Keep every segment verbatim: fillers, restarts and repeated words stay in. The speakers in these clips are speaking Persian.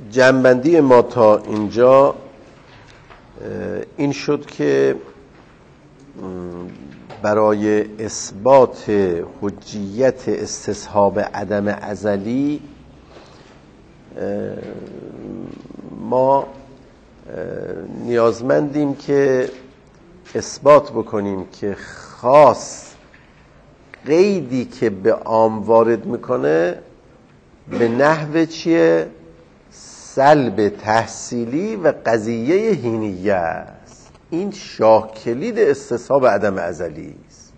جمع‌بندی ما تا اینجا این شد که برای اثبات حجیت استصحاب عدم ازلی ما نیازمندیم که اثبات بکنیم که خاص قیدی که به عام وارد میکنه به نحو چیه؟ سلب تحصیلی و قضیه حینیه است. این شاه کلید استصحاب عدم ازلی است.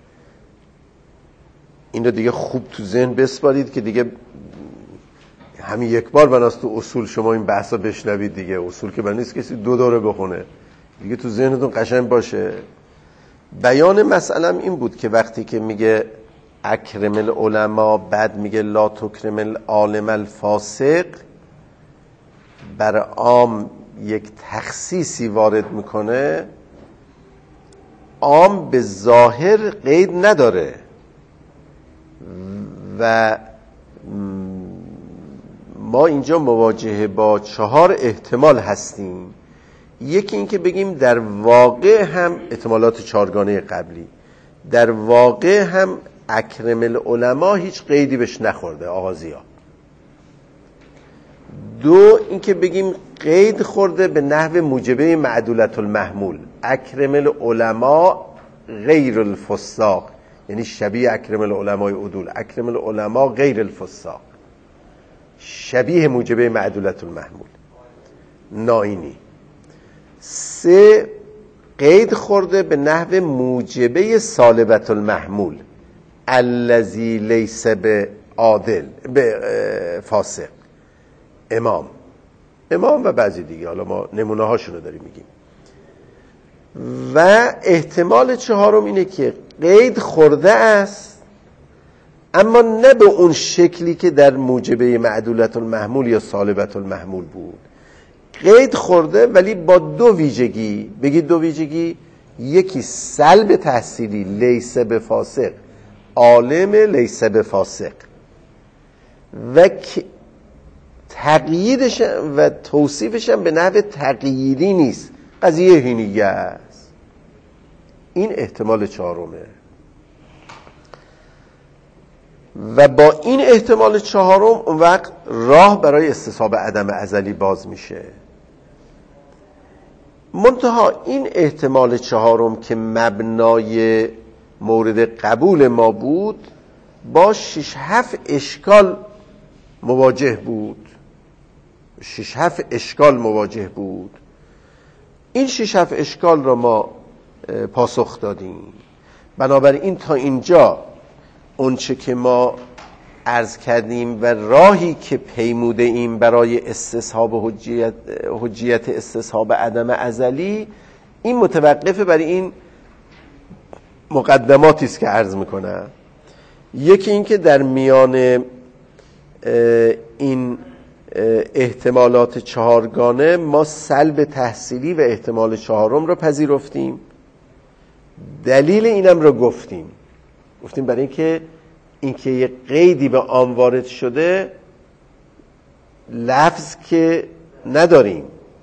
این رو دیگه خوب تو ذهن بسپارید که دیگه همین یک بار بناست تو اصول شما این بحثا بشنوید دیگه. اصول که بناست کسی دو دوره بخونه دیگه، تو ذهنتون قشنگ باشه. بیان مسئلم این بود که وقتی که میگه اکرم العلماء بعد میگه لا تکرم العالم الفاسق، بر عام یک تخصیصی وارد میکنه. عام به ظاهر قید نداره و ما اینجا مواجهه با چهار احتمال هستیم. یکی این که بگیم در واقع هم احتمالات چهارگانه قبلی، در واقع هم اکرم العلماء هیچ قیدی بهش نخورده آغازیا. دو این که بگیم قید خورده به نحو موجبه معدولت المحمول، اکرم العلماء غیر الفساق، یعنی شبیه اکرم العلماء عدول، اکرم العلماء غیر الفساق، شبیه موجبه معدولت المحمول ناینی. سه قید خورده به نحو موجبه سالبت المحمول الذی لیس به عادل به فاسق، امام امام و بعضی دیگه، حالا ما نمونه هاشون رو داریم میگیم. و احتمال چهارم اینه که قید خورده است اما نه به اون شکلی که در موجبه معدولت المحمول یا سالبت المحمول بود. قید خورده ولی با دو ویژگی. بگید دو ویژگی. یکی سلب تحصیلی، لیس به فاسق، عالم لیس به فاسق، و تقییدش و توصیفش هم به نحو تقییدی نیست، قضیه حینیه است. این احتمال چهارمه. و با این احتمال چهارم اون وقت راه برای استصحاب عدم ازلی باز میشه. منتها این احتمال چهارم که مبنای مورد قبول ما بود با شش هفت اشکال مواجه بود. شش هفت اشکال مواجه بود. این شش هفت اشکال را ما پاسخ دادیم. بنابراین تا اینجا اونچه که ما عرض کردیم و راهی که پیموده ایم برای استصحاب حجیت, حجیت استصحاب عدم ازلی، این متوقفه برای این مقدماتی است که عرض میکنم. یکی این که در میان این احتمالات چهارگانه ما سلب تحصیلی و احتمال چهارم رو پذیرفتیم. دلیل اینم رو گفتیم گفتیم برای اینکه اینکه یه قیدی به عام وارد شده، لفظ که نداریم،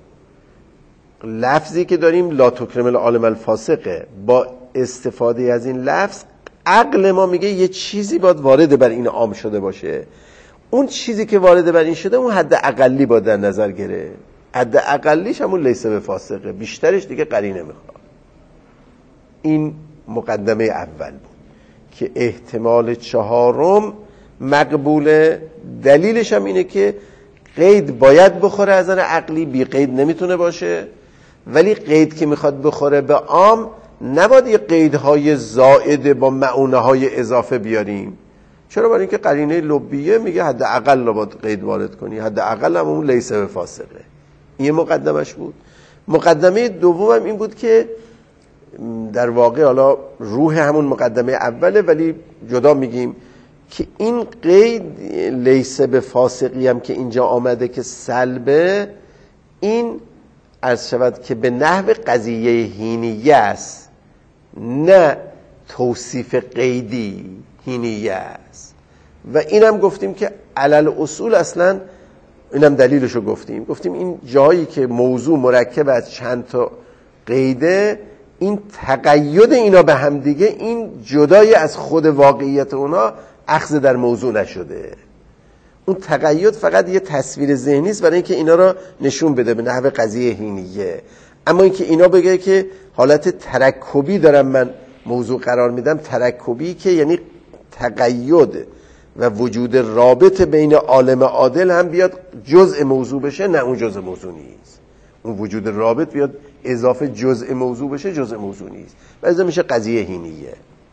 لفظی که داریم لا تکرم العالم الفاسقه، با استفاده از این لفظ عقل ما میگه یه چیزی باید وارد بر این عام شده باشه. اون چیزی که وارد بر این شده اون حد اقلی باید در نظر گره. حد اقلیش همون لیس به فاسقه، بیشترش دیگه قرینه میخواد. این مقدمه اول بود که احتمال چهارم مقبوله. دلیلش هم اینه که قید باید بخوره از نظر عقلی، بی قید نمیتونه باشه. ولی قید که میخواد بخوره به عام نباید یه قیدهای زائد با معونه های اضافه بیاریم. چرا؟ برای اینکه قرینه لبیه میگه حد اقل باید قید وارد کنی، حد اقل هم اون لیس به فاسقه. این مقدمش بود. مقدمه دومم این بود که در واقع حالا روح همون مقدمه اوله ولی جدا میگیم که این قید لیس به فاسقی هم که اینجا آمده که سلبه، این عرض شود که به نحو قضیه حینیه است، نه توصیف قیدی حینیه است. و اینم گفتیم که علل اصول اصلا اینم دلیلشو گفتیم. گفتیم این جایی که موضوع مرکب از چند تا قیده، این تقید اینا به هم دیگه، این جدای از خود واقعیت اونا اخذ در موضوع نشده. اون تقید فقط یه تصویر ذهنی است برای اینکه اینا را نشون بده به نحو قضیه هینیه. اما اینکه اینا بگه که حالت ترکبی دارم من موضوع قرار میدم، ترکبی که یعنی تقید و وجود رابط بین عالم عادل هم بیاد جزء موضوع بشه، نه اون جزء موضوع نیست. اون وجود رابط بیاد اضافه جزء موضوع بشه، جزء موضوع نیست. و از میشه قضیه هینیه.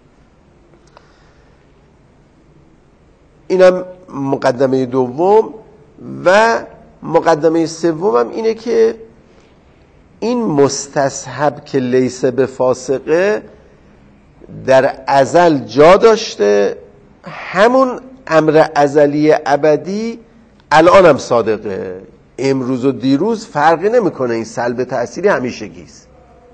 اینم مقدمه دوم. و مقدمه سوم هم اینه که این مستصحب که لیس به فاسقه در ازل جا داشته، همون امر ازلی ابدی الان هم صادقه، امروز و دیروز فرقی نمیکنه، این سلب تأثیری همیشگیست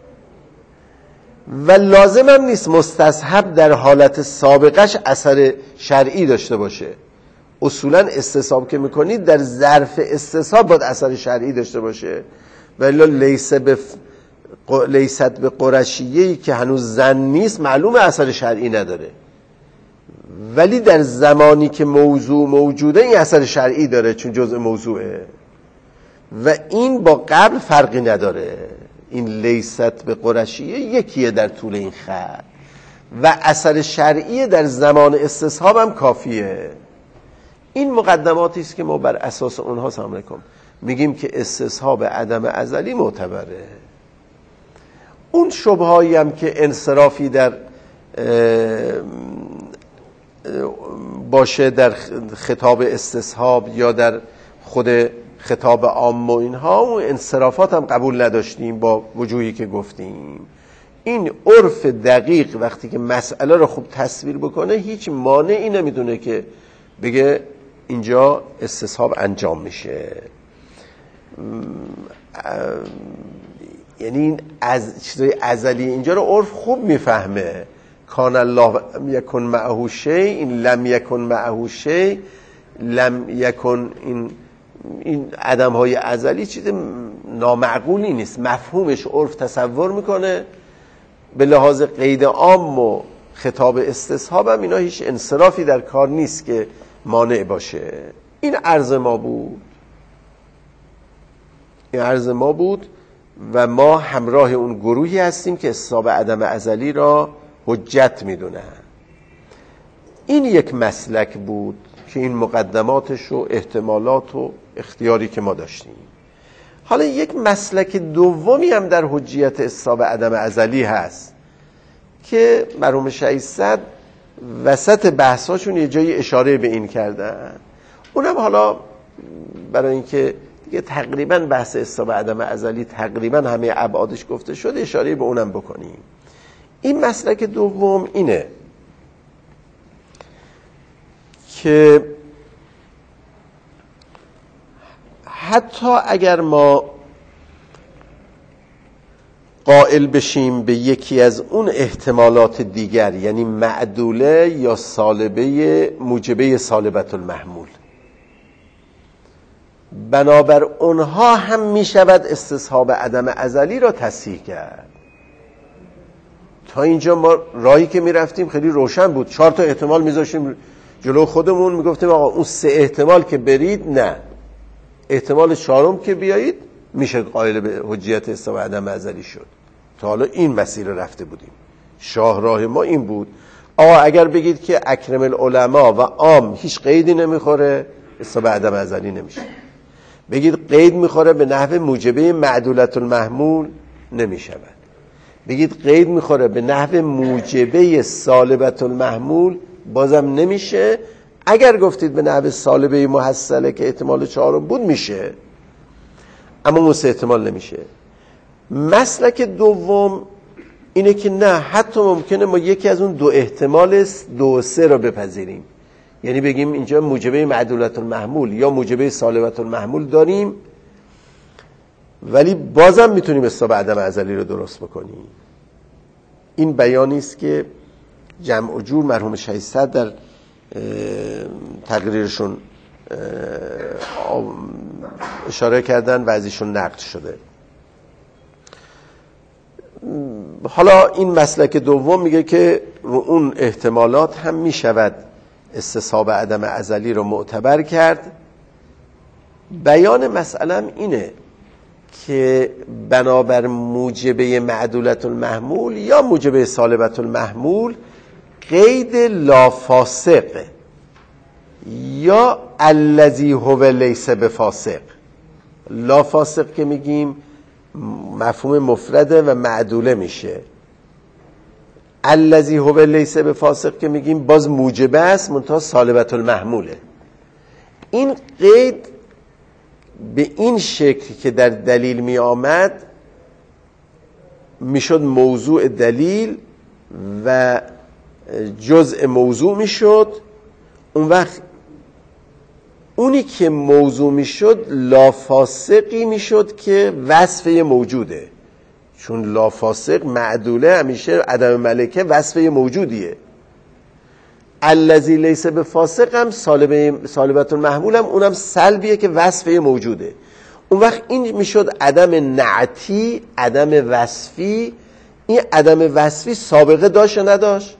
و لازم هم نیست مستصحب در حالت سابقش اثر شرعی داشته باشه. اصولا استصحاب که میکنید در ظرف استصحاب باید اثر شرعی داشته باشه، ولی لیس به لیست به قرشیه‌ای که هنوز زن نیست معلومه اثر شرعی نداره، ولی در زمانی که موضوع موجوده این اثر شرعی داره چون جزء موضوعه و این با قبل فرقی نداره. این لیست به قرشیه یکیه در طول این خط و اثر شرعی در زمان استصحاب هم کافیه. این مقدماتی است که ما بر اساس اونها سلام علیکم میگیم که استصحاب عدم ازلی معتبره. اون شبهایی هم که انصرافی در باشه در خطاب استصحاب یا در خود خطاب عام و اینها، اون انصرافات هم قبول نداشتیم با وجوهی که گفتیم. این عرف دقیق وقتی که مسئله رو خوب تصویر بکنه هیچ مانعی نمیدونه که بگه اینجا استصحاب انجام میشه. یعنی این از چیزای ازلی اینجا رو عرف خوب میفهمه. کان الله یکن معه شیء، این لم یکن معه شیء، لم یکن، این این عدم های ازلی چیز نامعقولی نیست، مفهومش عرف تصور میکنه. به لحاظ قید عام و خطاب استصحاب هم اینا هیچ انصرافی در کار نیست که مانع باشه. این عرض ما بود این عرض ما بود و ما همراه اون گروهی هستیم که استصحاب عدم ازلی را حجت میدونن. این یک مسلک بود که این مقدماتش و احتمالات و اختیاری که ما داشتیم. حالا یک مسلک دومی هم در حجیت استصحاب عدم ازلی هست که مرحوم شهیدصدر وسط بحثاشون یه جایی اشاره به این کردن. اونم حالا برای اینکه دیگه تقریبا بحث استصحاب عدم ازلی تقریبا همه ابعادش گفته شده، اشاره به اونم بکنیم. این مسلک دوم اینه که حتی اگر ما قائل بشیم به یکی از اون احتمالات دیگر، یعنی معدوله یا سالبه موجبه سالبت المحمول، بنابر اونها هم می شود استصحاب عدم ازلی را تصحیح کرد. تا اینجا ما راهی که می رفتیم خیلی روشن بود. چهار تا احتمال می ذاشتیم جلو خودمون، می گفتیم آقا اون سه احتمال که برید نه، احتمال چهارم که بیایید میشه قائل به حجیت استصحاب عدم ازلی شد. تا حالا این مسیر رفته بودیم. شاهراه ما این بود آقا اگر بگید که اکرم العلماء و عام هیچ قیدی نمیخوره، استصحاب عدم ازلی نمیشه. بگید قید میخوره به نحو موجبه معدولت المحمول، نمیشود. بگید قید میخوره به نحو موجبه سالبت المحمول، بازم نمیشه. اگر گفتید به نحو سالبه محصله که احتمال چهارم بود میشه، اما اون سه احتمال نمیشه. مسلک دوم اینه که نه، حتی ممکنه ما یکی از اون دو احتمال دو و سه رو بپذیریم، یعنی بگیم اینجا موجبه معدولت المحمول یا موجبه سالبت المحمول داریم، ولی بازم میتونیم استصحاب عدم ازلی رو درست بکنیم. این بیانی است که جمع و جور مرحوم شهیدصدر در تقریرشون اشاره کردن و ازشون نقد شده. حالا این مسلک دوم میگه که رو اون احتمالات هم میشود استصحاب عدم ازلی رو معتبر کرد. بیان مسئله اینه که بنابر موجبه معدولت المحمول یا موجبه سالبت المحمول قید لافاسق یا الذی هو لیس بفاسق. لافاسق که میگیم مفهوم مفرده و معدوله میشه. الذی هو لیس بفاسق که میگیم باز موجبه است منتها سالبت المحموله. این قید به این شکل که در دلیل می آمد میشد موضوع دلیل و جزء موضوع میشد. اون وقت اونی که موضوع میشد لافاسقی میشد که وصف موجوده، چون لافاسق معدوله همیشه عدم ملکه وصف موجودیه. الذی لیس بفاسق هم سالب سالبت المحمول هم اونم سلبیه که وصف موجوده. اون وقت این میشد عدم نعتی، عدم وصفی. این عدم وصفی سابقه داشت یا نداشت؟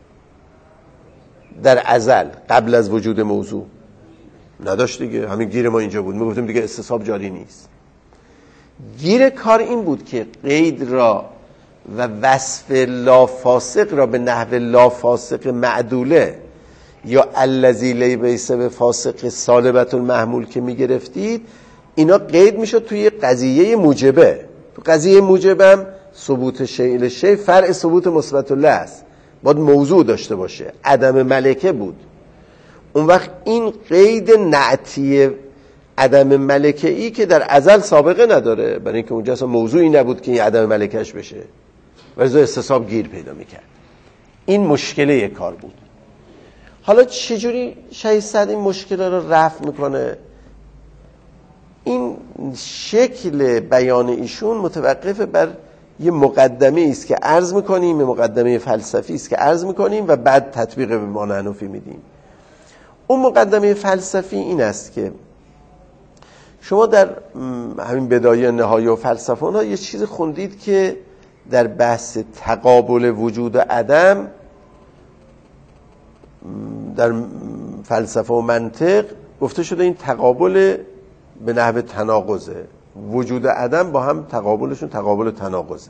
در ازل قبل از وجود موضوع نداشت دیگه. همین گیر ما اینجا بود، میگفتیم دیگه استصحاب جاری نیست. گیر کار این بود که قید را و وصف لافاسق را به نحو لافاسق معدوله یا الذی لیس بفاسق سالبت المحمول که میگرفتید، اینا قید میشد توی قضیه موجبه. تو قضیه موجبه هم ثبوت شیء لشیء فرع ثبوت مثبت له است، باید موضوع داشته باشه، عدم ملکه بود. اون وقت این قید نعتی عدم ملکه ای که در ازل سابقه نداره، برای اینکه اونجا اصلا موضوعی نبود که این عدم ملکهش بشه، ولی استصحاب گیر پیدا میکرد. این مشکله کار بود. حالا چجوری شیخ سعد این مشکل رو رفع میکنه؟ این شکل بیان ایشون متوقف بر یه مقدمه است که عرض میکنیم، یه مقدمه فلسفی است که عرض میکنیم و بعد تطبیق به معنی حنفی میدیم. اون مقدمه فلسفی این است که شما در همین بدایه نهایه و فلسفه ها یه چیز خوندید که در بحث تقابل وجود و عدم در فلسفه و منطق گفته شده این تقابل به نحو تناقضه، وجود و عدم با هم تقابلشون تقابل تناقضه.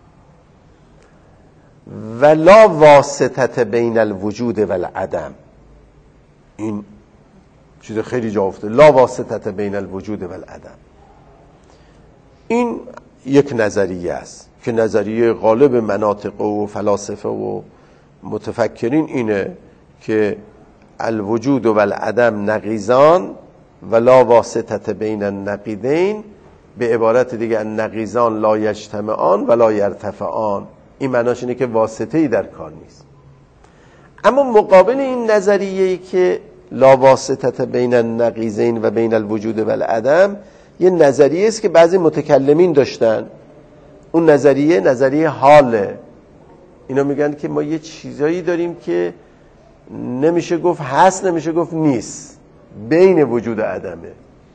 ولا واسطت بین الوجود و العدم، این چیز خیلی جا افتاده، لا واسطت بین الوجود و العدم. این یک نظریه است که نظریه غالب مناطق و فلاسفه و متفکرین اینه که الوجود و العدم نقیضان و لا واسطت بین النقیضین، به عبارت دیگه النقیضان لا یجتمعان و لا یرتفعان. این معناش اینه که واسطه‌ای در کار نیست. اما مقابل این نظریه‌ای که لا واسطت بین النقیضین و بین الوجود و العدم، یه نظریه است که بعضی متکلمین داشتن. اون نظریه نظریه حاله. اینا میگن که ما یه چیزایی داریم که نمیشه گفت هست، نمیشه گفت نیست، بین وجود و عدمه.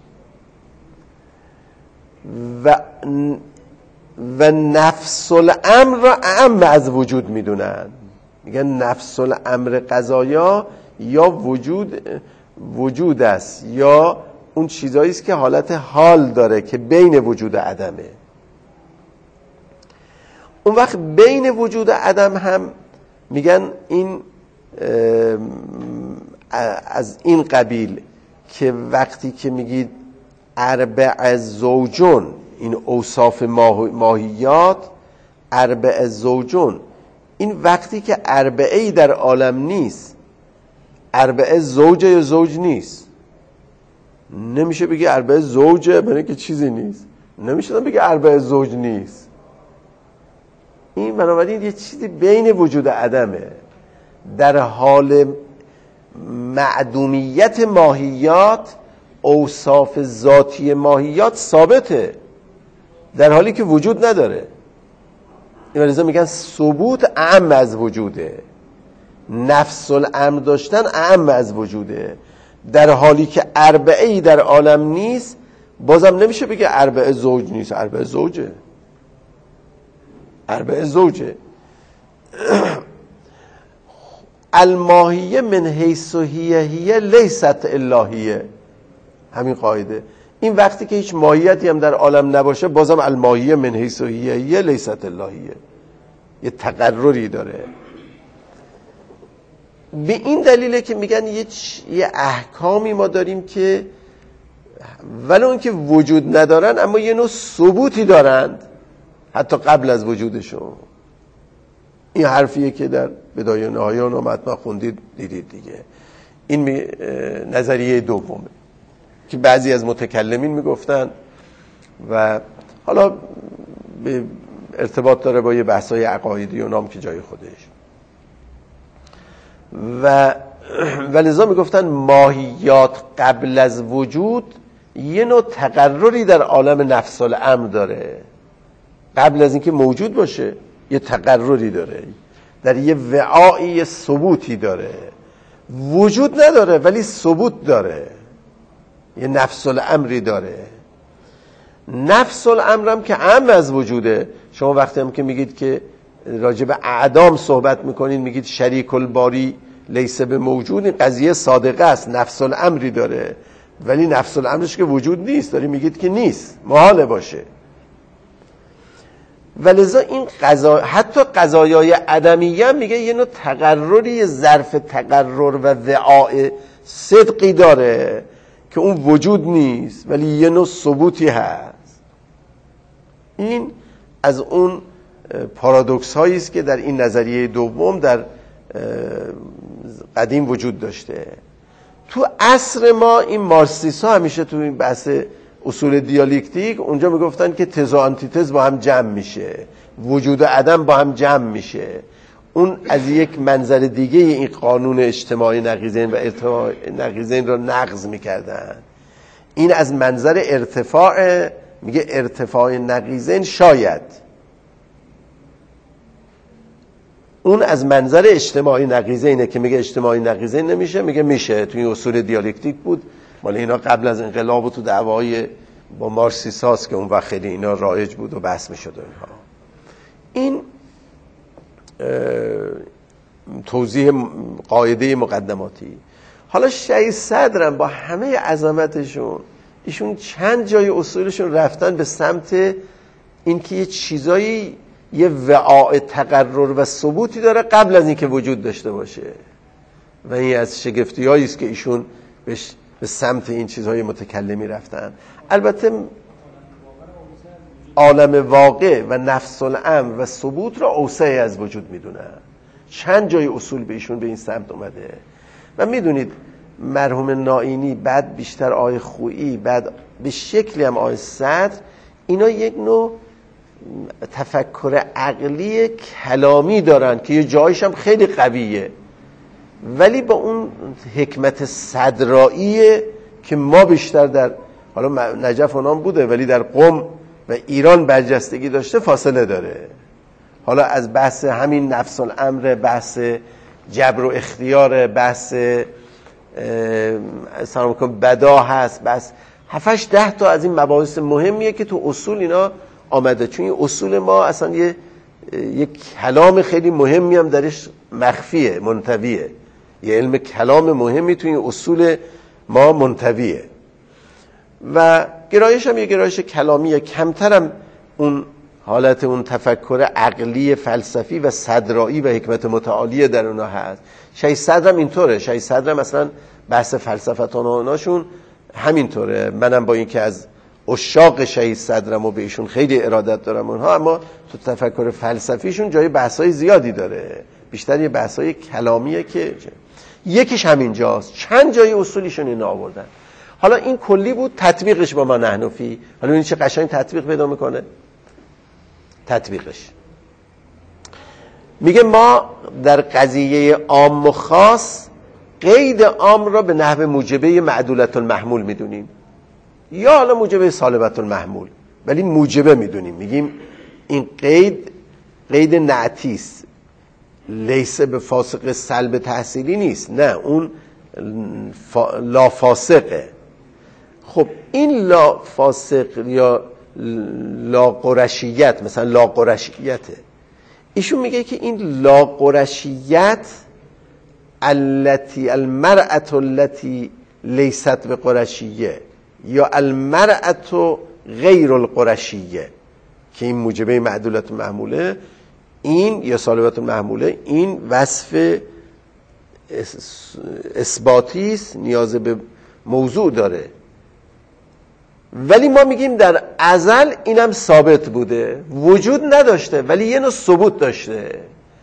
و و نفس الامر را اعم از وجود میدونن. میگن نفس الامر قضایا یا وجود وجود است یا اون چیزایی است که حالت حال داره که بین وجود و عدمه. اون وقت بین وجود و عدم هم میگن این از این قبیل که وقتی که میگید اربع زوجون، این اوصاف ماهیات اربع زوجون، این وقتی که اربعه‌ای در عالم نیست، اربعه زوجه یا زوج نیست. نمیشه بگی اربعه زوجه برای اینکه چیزی نیست، نمیشه بگی اربعه زوج نیست. این بنابراین یه چیزی بین وجود و عدمه. در حال معدومیت ماهیات اوصاف ذاتی ماهیات ثابته، در حالی که وجود نداره. این ولذا میگن ثبوت اعم از وجوده، نفس الامر داشتن اعم از وجوده. در حالی که اربعه ای در عالم نیست، بازم نمیشه بگه اربعه زوج نیست. اربعه زوجه، اربعه زوجه. الماهیه من حیث هیه هیه لیست الا هیه، همین قاعده. این وقتی که هیچ ماهیتی هم در عالم نباشه، بازم الماهیه من حیث هیه هیه لیست الا هیه، یه تقرری داره. به این دلیله که میگن یه, یه احکامی ما داریم که ولو اون که وجود ندارن اما یه نوع ثبوتی دارند حتی قبل از وجودشون. این حرفیه که در بدایه نهایه و مطمع خوندید دیدید دیگه. این نظریه دومه که بعضی از متکلمین میگفتن و حالا به ارتباط داره با یه بحثای عقایدی و نام که جای خودش. و ولذا میگفتن ماهیات قبل از وجود یه نوع تقرری در عالم نفس الامر داره، قبل از اینکه موجود باشه یه تقرری داره، در یه وعایی ثبوتی داره، وجود نداره ولی ثبوت داره، یه نفس الامری داره. نفس الامر هم که عام از وجوده. شما وقتی هم که میگید که راجع به اعدام صحبت میکنید، میگید شریک الباری لیس به موجود، این قضیه صادقه است، نفس الامری داره ولی نفس الامرش که وجود نیست، داری میگید که نیست، محاله باشه. ولذا این قضا، حتی قضایای عدمیه هم میگه یه نوع تقرری، ظرف تقرر و وعاء صدقی داره که اون وجود نیست ولی یه نوع ثبوتی هست. این از اون پارادوکس هایی است که در این نظریه دوم در قدیم وجود داشته. تو عصر ما این مارکسیست ها همیشه تو این بحث اصول دیالکتیک اونجا میگفتن که تز و آنتیتز با هم جمع میشه، وجود و عدم با هم جمع میشه. اون از یک منظر دیگه این قانون اجتماعی نقیضین و ارتفاع نقیضین رو نقض میکردن. این از منظر ارتفاع، میگه ارتفاع نقیضین شاید. اون از منظر اجتماعی نقیضینه که میگه اجتماعی نقیضین نمیشه، میگه میشه. توی اصول دیالکتیک بود، مال اینا قبل از انقلاب و تو دعوای با مارکسیست هاست که اون وقت خیلی اینا رایج بود و بحث میشد اینها. این توضیح قاعده مقدماتی. حالا شهید صدرم با همه عظمتشون، ایشون چند جای اصولشون رفتن به سمت اینکه یه چیزایی یه وعاء تقرر و ثبوتی داره قبل از اینکه وجود داشته باشه. و این از شگفتی هایی است که ایشون به سمت این چیزهای متکلمی رفتن. البته عالم واقع و نفس الامر و ثبوت را اوسع از وجود میدونن. چند جای اصول به ایشون به این سمت اومده. و میدونید مرحوم نائینی، بعد بیشتر آقای خویی، بعد به شکلی هم آقای صدر، اینا یک نوع تفکر عقلی کلامی دارن که یه جایش هم خیلی قویه، ولی با اون حکمت صدراییه که ما بیشتر در حالا نجف اونام بوده ولی در قم و ایران برجستگی داشته فاصله داره. حالا از بحث همین نفس الامر، بحث جبر و اختیار، بحث سلام علیکم بدا هست، بحث هفتش ده تا از این مباحث مهمیه که تو اصول اینا آمده. چون این اصول ما اصلا یه یک کلام خیلی مهمی هم درش مخفیه، منطویه. یه علم کلام مهمی تو این اصول ما منطویه و گرایش هم یه گرایش کلامیه. کمتر هم اون حالت اون تفکر عقلی فلسفی و صدرایی و حکمت متعالی در اونها هست. شیخ صدر هم اینطوره. شیخ صدر هم اصلا بحث فلسفتان و اوناشون همینطوره. منم با اینکه از عشاق شهید صدرم و به ایشون خیلی ارادت دارم اونها، اما تو تفکر فلسفیشون جای بحثای زیادی داره، بیشتر یه بحثای کلامیه که یکیش همینجاست. چند جای اصولیشون اینا آوردن. حالا این کلی بود، تطبیقش با ما نحنفی. حالا این چه قشنگ تطبیق پیدا میکنه. تطبیقش میگه ما در قضیه عام و خاص قید عام را به نحو موجبه معدولت المحمول میدونیم، یا حالا موجبه سالبت المحمول، ولی موجبه میدونیم. میگیم این قید قید نعتیست، لیسه به فاسق سلب تحصیلی نیست، نه، اون لا فاسقه. خب این لا فاسق یا لا قرشیت، مثلا لا قرشیته، ایشون میگه که این لا قرشیت التي المرأة التي لیست به قرشیه یا المرأة غیر القرشیه که این موجبه معدولت محموله، این یا سالبت محموله، این وصف اثباتی است، نیاز به موضوع داره. ولی ما میگیم در ازل اینم ثابت بوده، وجود نداشته ولی یه نوع ثبوت داشته.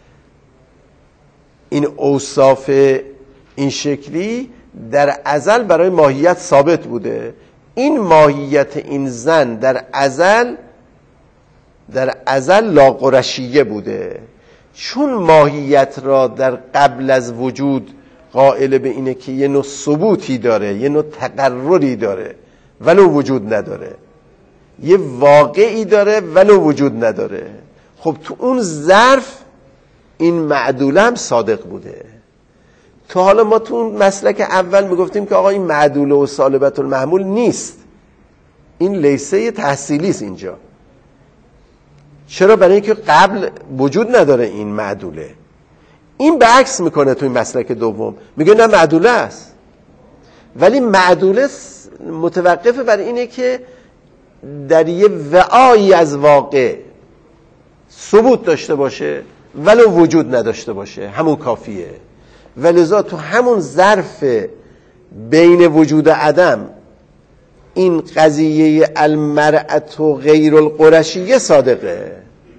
این اوصاف این شکلی در ازل برای ماهیت ثابت بوده. این ماهیت این زن در ازل در ازل لا قرشیه بوده، چون ماهیت را در قبل از وجود قائل به اینه که یه نوع ثبوتی داره، یه نوع تقرری داره ولو وجود نداره، یه واقعی داره ولو وجود نداره. خب تو اون ظرف این معدوله هم صادق بوده. تا حالا ما تو اون مسلک اول میگفتیم که آقا این معدوله و سالبت المحمول نیست، این لیسه تحصیلی است اینجا. چرا؟ برای اینکه قبل وجود نداره این معدوله. این به عکس میکنه تو این مسلک دوم، میگه نه معدوله است، ولی معدوله متوقف بر اینه که در یه وعایی از واقع ثبوت داشته باشه ولو وجود نداشته باشه، همون کافیه. ولذا تو همون ظرف بین وجود و عدم این قضیه المرأة و غیر القرشیه صادقه،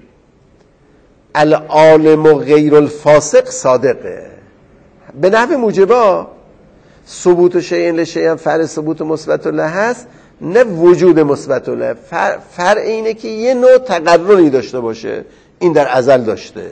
العالم و غیر الفاسق صادقه. به نحو موجبا ثبوت شیء لشیء فرع ثبوت مثبت له هست، نه وجود مثبت له. فرع اینه که یه نوع تقرری داشته باشه، این در ازل داشته.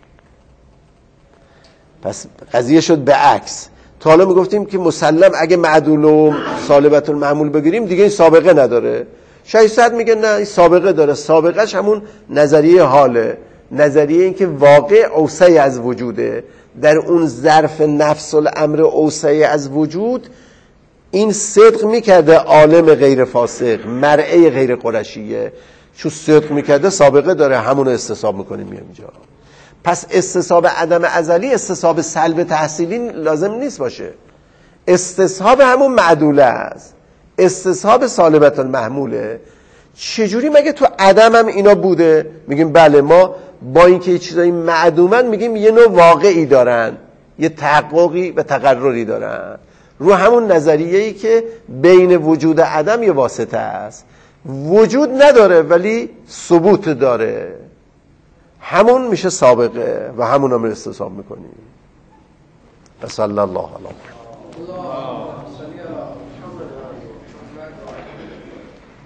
پس قضیه شد به عکس. تا حالا میگفتیم که مسلم اگه معدول و سالبت المعمول بگیریم دیگه این سابقه نداره. شایستت میگه نه این سابقه داره. سابقهش همون نظریه حاله، نظریه این که واقع اوسعی از وجوده. در اون ظرف نفس الامر اوسعی از وجود این صدق میکرده عالم غیر فاسق، مرعه غیر قرشیه، چون صدق میکرده سابقه داره، همون رو استصحاب میکنیم میام اینجا. پس استصحاب عدم ازلی استصحاب سلب تحصیلی لازم نیست باشه. استصحاب همون معدوله است، استصحاب سالبت المحموله. چجوری؟ مگه تو عدم هم اینا بوده؟ میگیم بله، ما با اینکه یه چیزایی معدومن میگیم یه نوع واقعی دارن، یه تحققی و تقرری دارن، رو همون نظریه‌ای که بین وجود و عدم یه واسطه است. وجود نداره ولی ثبوت داره، همون میشه سابقه و همون هم استصحاب میکنیم. صلی الله علیه و